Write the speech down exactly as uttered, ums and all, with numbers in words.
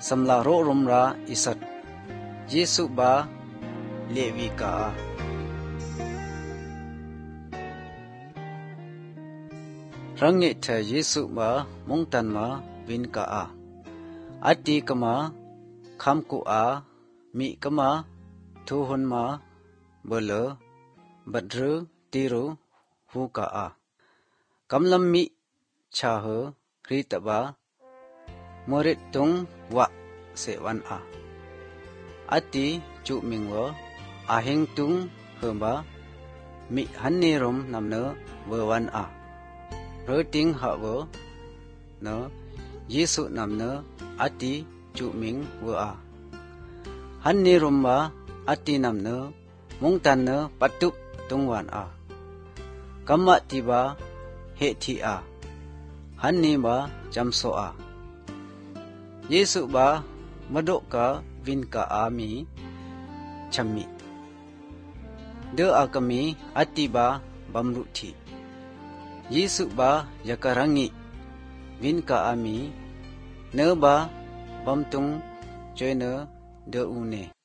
samla ro rumra isat Yesu ba lewi ka rangi tha Yesu ba mungtan ma win ka a ati kama kham ku a mi kama thu hun ma bolo badru tiru hu ka a kamlam mi cha ho ri ta ba morit tung wa se wan a ati chu ming wo ahing tung ho ba mi han ni rom nam no wo wan a ro ting ha wo no Yesu nam no ati chu ming wo a han ni rom ba ati nam no mung tan no patup tung wan a kamma ti ba he thi a han ni ba jam so a Yesu ba madok ka win ka a mi chammi de a kami ati ba bamru thi Yesu ba yakarangi win ka a mi ne ba bamtung joine de une